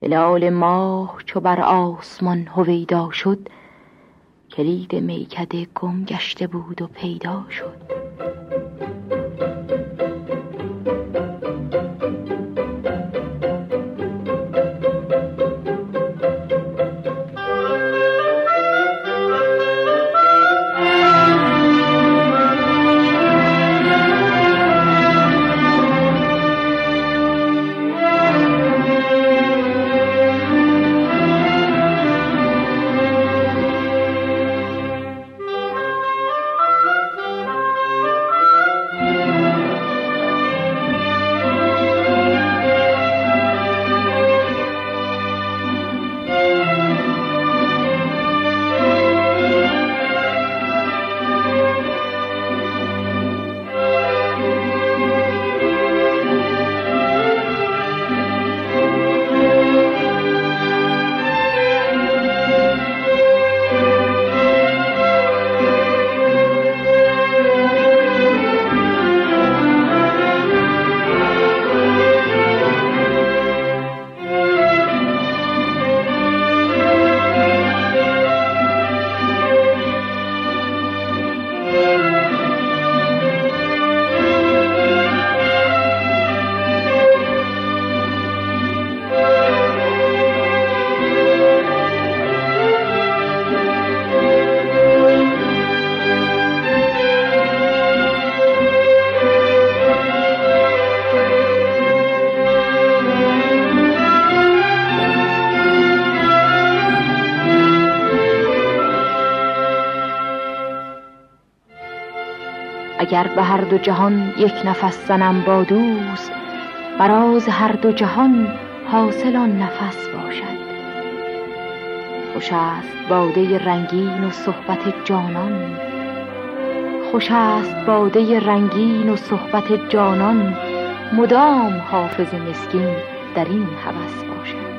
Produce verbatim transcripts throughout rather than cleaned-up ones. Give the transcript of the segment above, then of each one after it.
هلال ماه چو بر آسمان هویدا شد، کلید میکده گم گشته بود و پیدا شد. اگر به هر دو جهان یک نفس زنم با دوست، فراز هر دو جهان حاصل آن نفس باشد. خوش است باده رنگین و صحبت جانان، خوش است باده رنگین و صحبت جانان، مدام حافظ مسکین در این هوس باشد.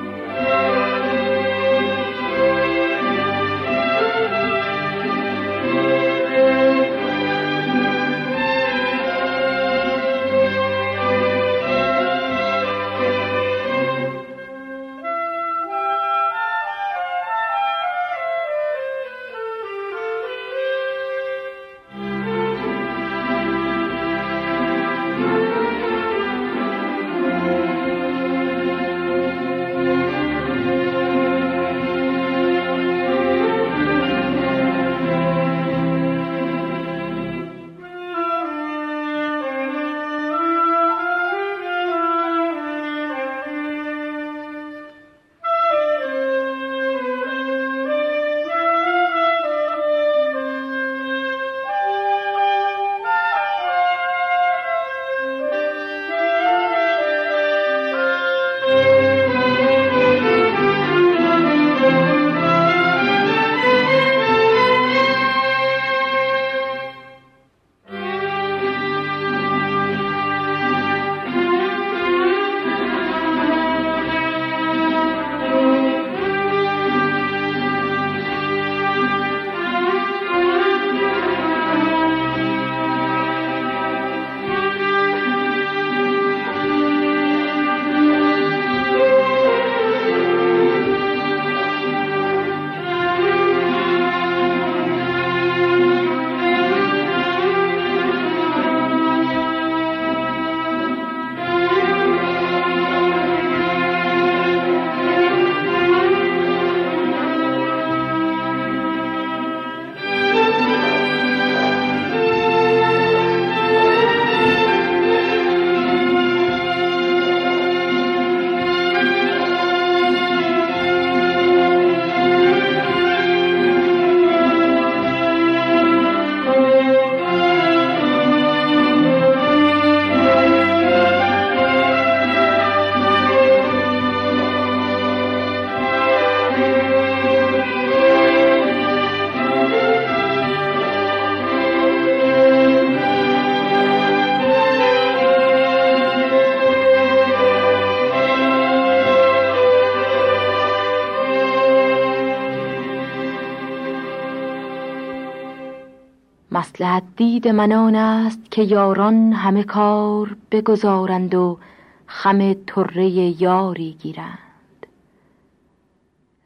مصلحت دید من آن است که یاران همه کار بگذارند و خم طره یاری گیرند.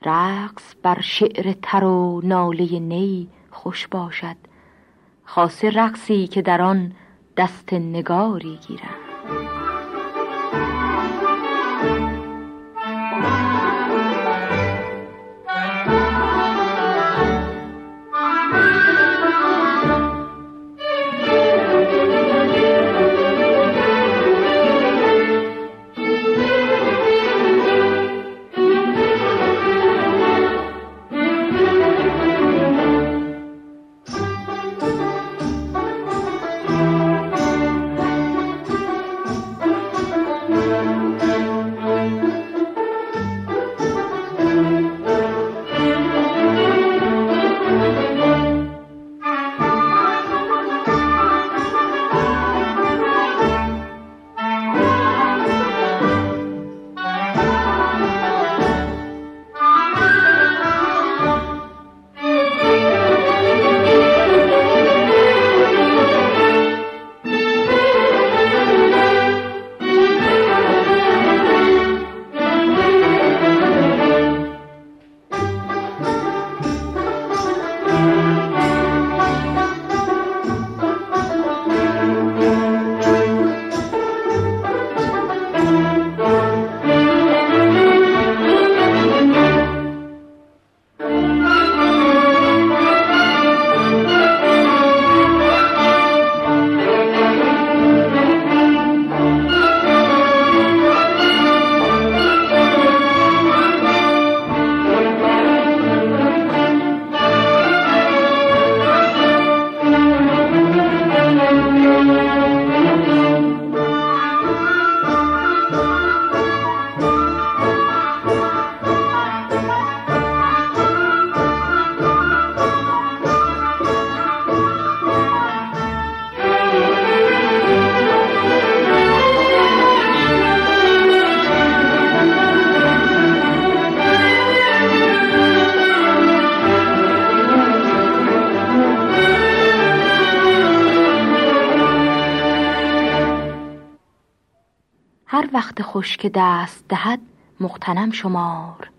رقص بر شعر تر و ناله نی خوش باشد، خاصه رقصی که در آن دست نگاری گیرم. هر وقت خوش که دست دهد مغتنم شمار،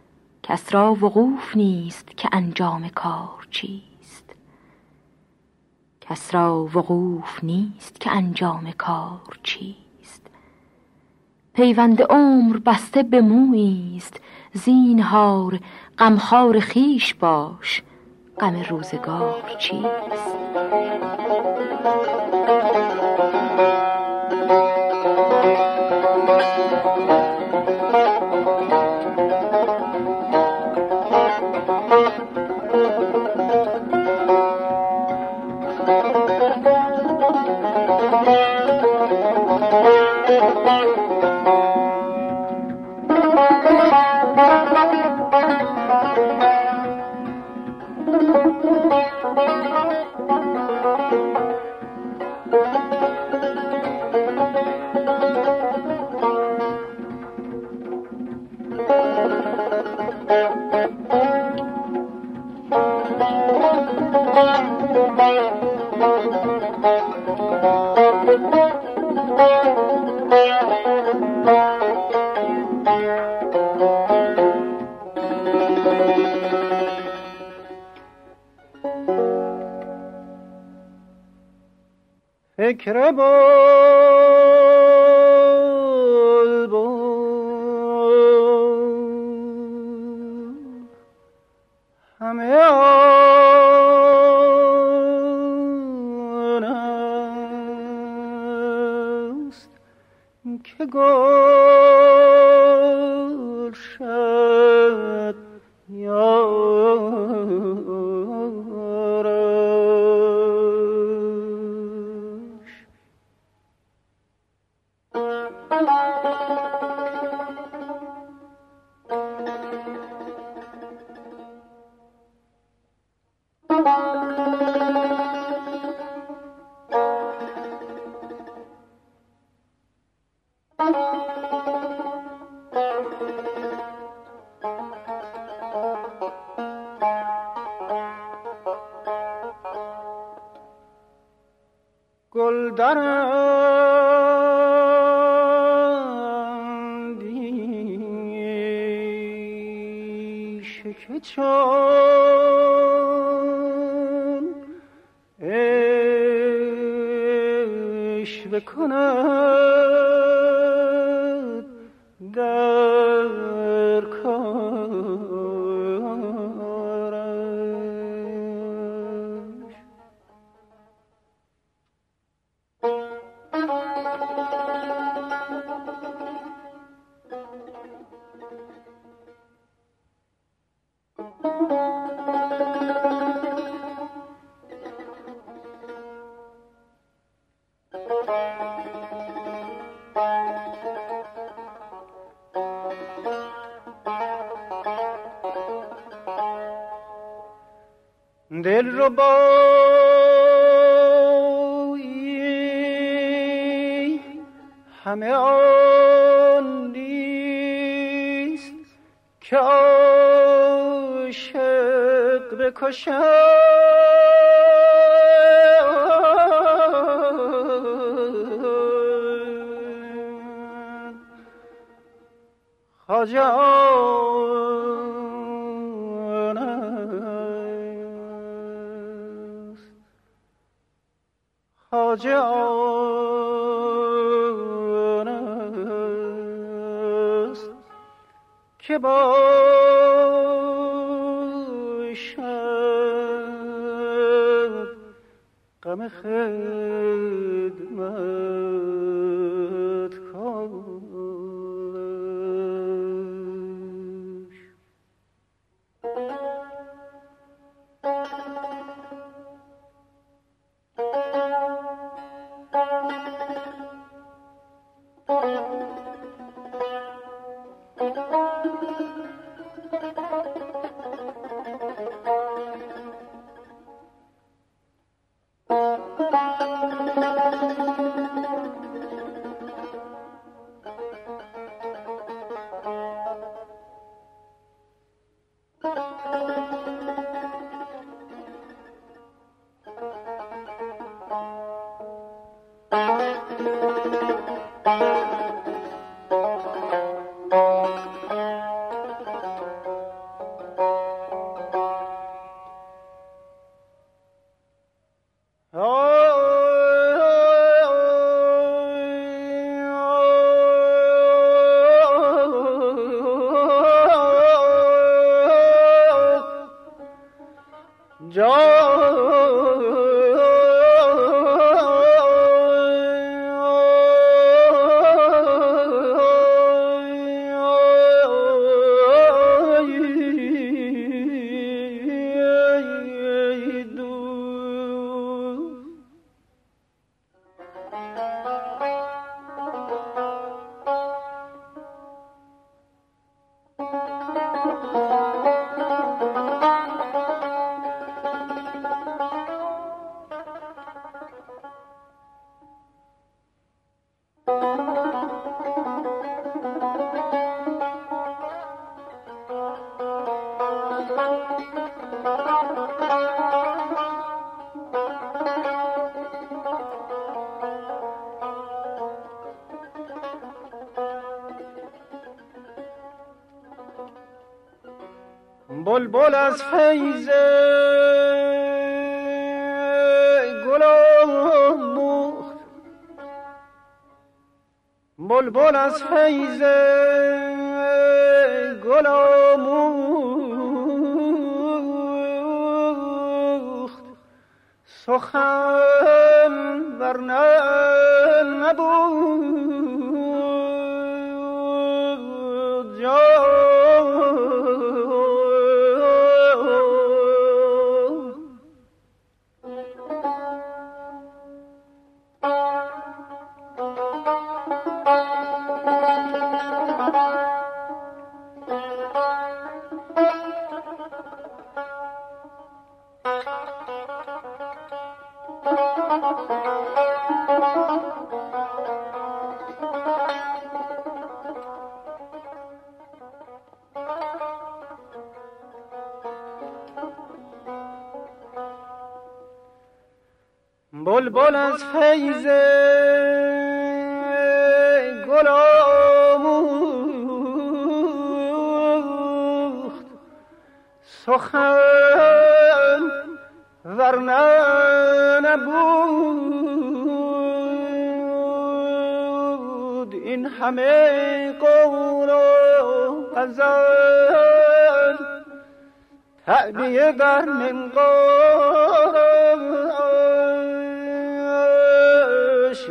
کس را وقوف نیست که انجام کار چیست. کس را وقوف نیست که انجام کار چیست. پیوند عمر بسته به موییست، زینهار غمخوار خویش باش، غم روزگار چیست. فکر بلبل همه آن است که گل شد گل درندیش آنچه که چون عشق کند در کارش. دل رو بایی همه آن نیست که عاشق بکشد. خواجه آن است، خواجه آن است که باشد غم خدمت کارش. بلبل از فیض گل آموخت، بلبل از فیض گل آموخت، سخن ورنه نبود جان. بلبل از فیض گل آموخت، سخن ورنه نبود این همه قول و غزل تعبیه بر منقاش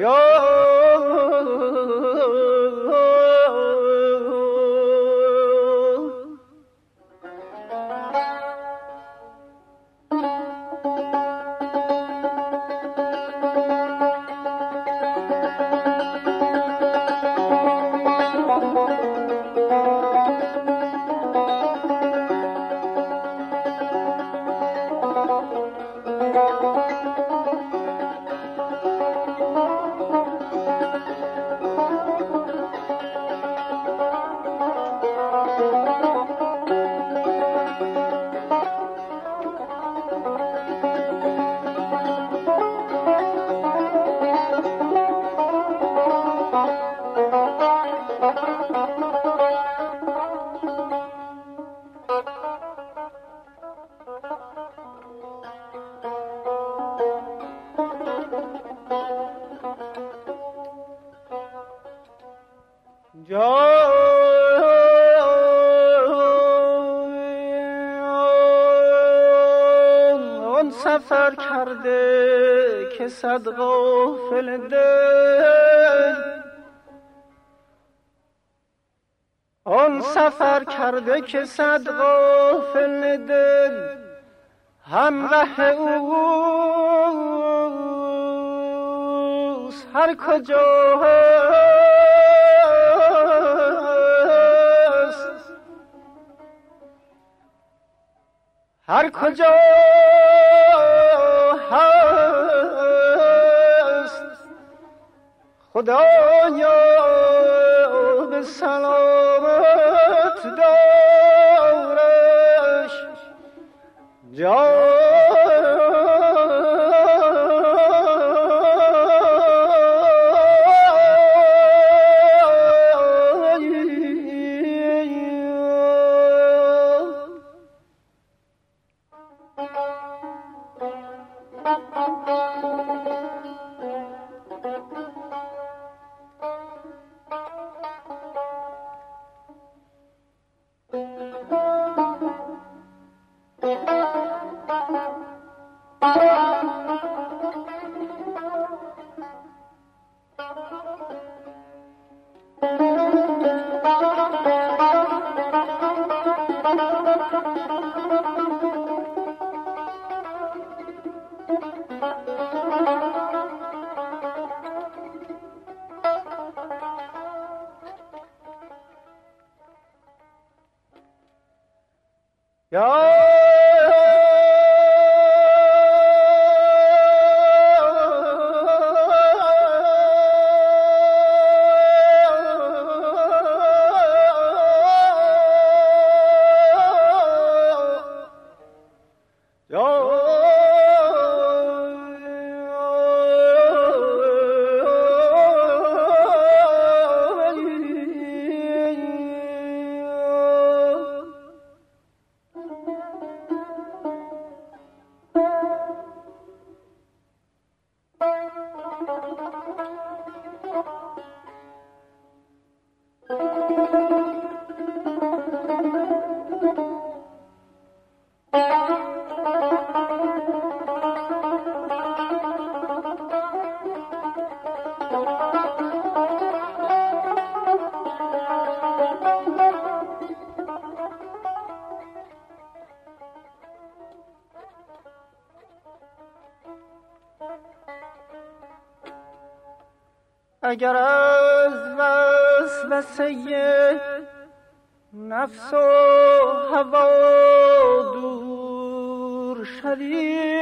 جان سفر کرده که صد غافل دل آن سفر کرده که صد غافل دل همراه اوست هر کجا هست هر کجا هست خدایا به سلامت دارش جان یا اگر از وسوسه نفس و هوا دور شوی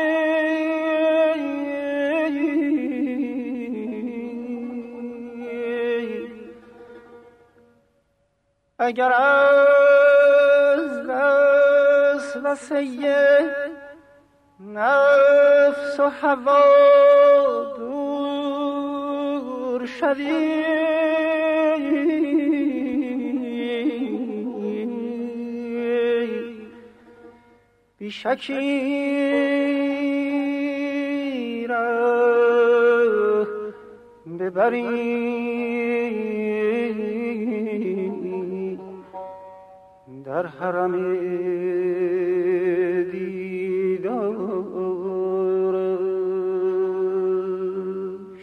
اگر از وسوسه نفس و هوا دور شوی بی شکی ره ببری در حرم دیدارش.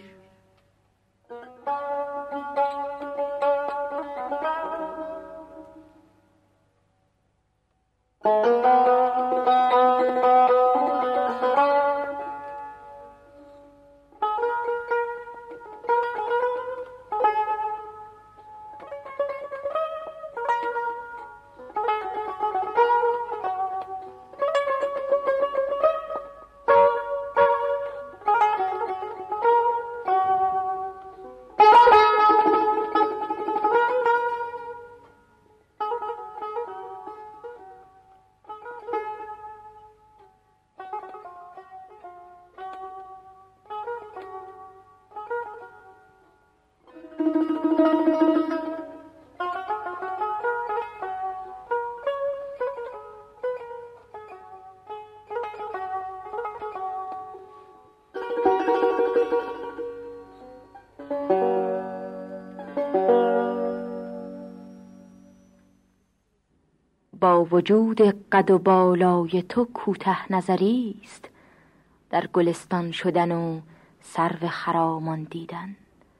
با وجود قد و بالای تو کوته نظری است در گلستان شدن و سرو خرامان دیدن.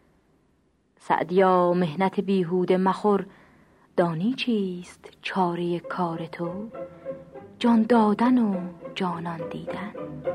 سعدیا مهنت بیهوده مخور، دانی چیست چاره کار تو؟ جان دادن و جانان دیدن.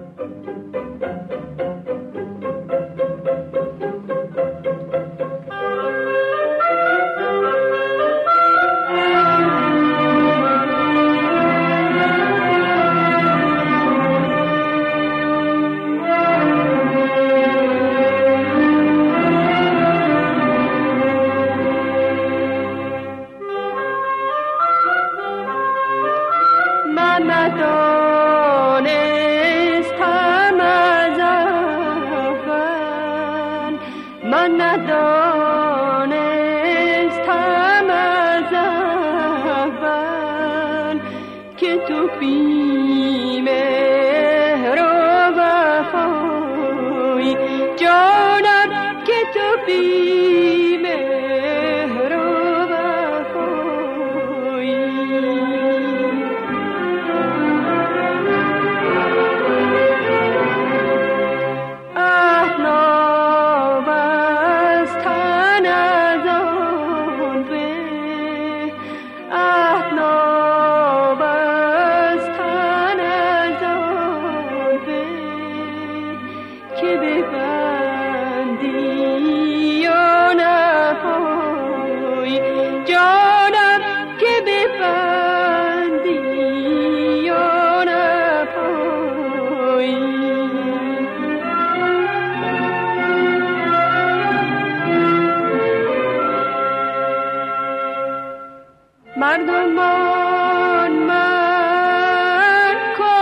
مردمان من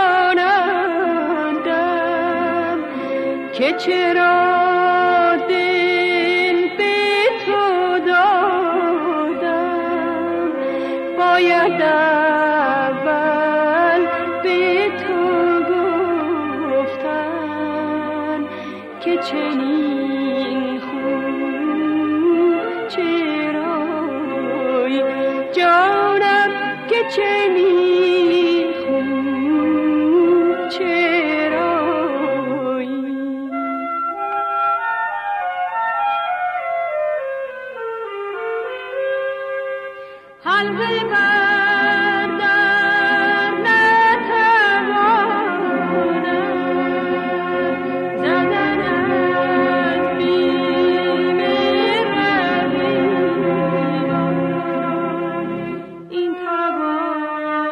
کنندم که چرا دل به تو دادم، باید اول به تو گفتن که چنین خوب چرایی جانم، که چنین خوب چرایی. حلقه بر در نتوانم زدن از بیم رقیبان، این توان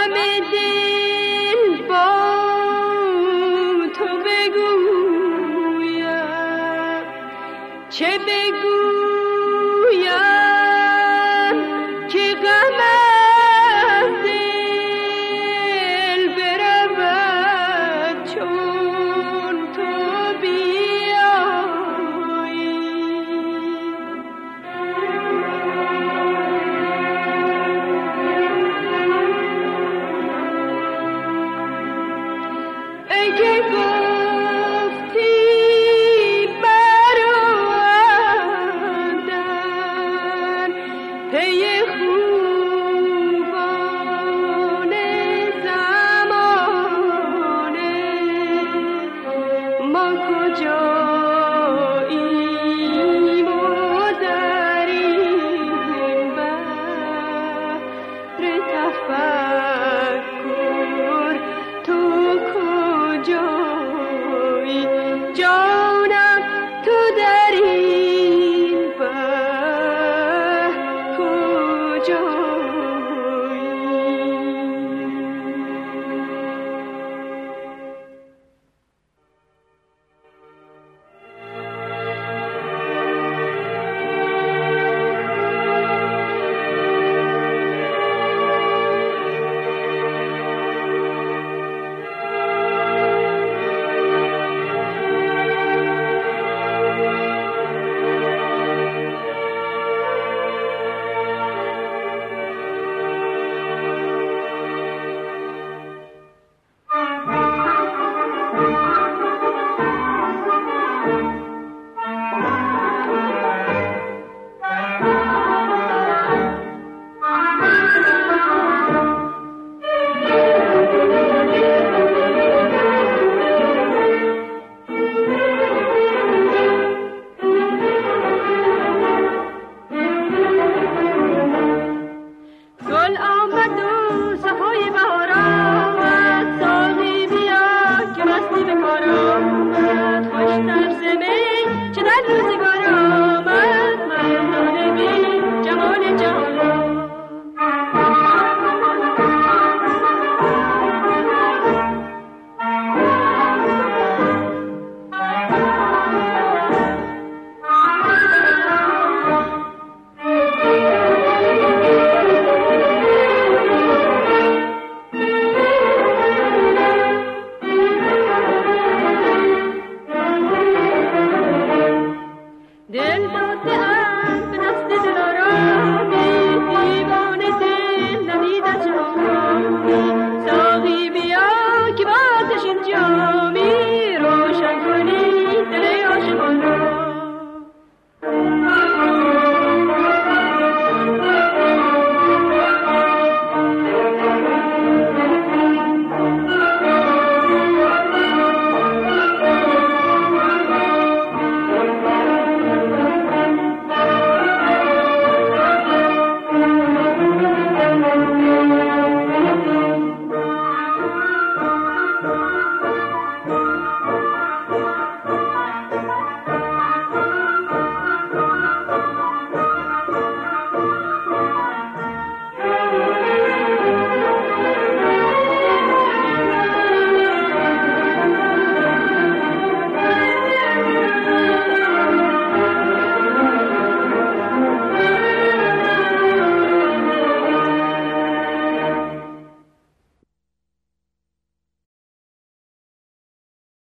غم دل با تو بگویم، چه بگویم که غم از دل برود چون تو بیایی. ای که گفتی برآمدن پی خوبان زمانه، ما کجاییم و در این بحر تفکر تو کجایی؟ جانم تو در این بحر کجایی؟ گل آمد و صفای بهار آمد، ساقی بیا که مستی به کار آمد. خوش طرز می چه در روزگار آمد، مردانه بین جمال جهان. دل داده ام به دست دلارام،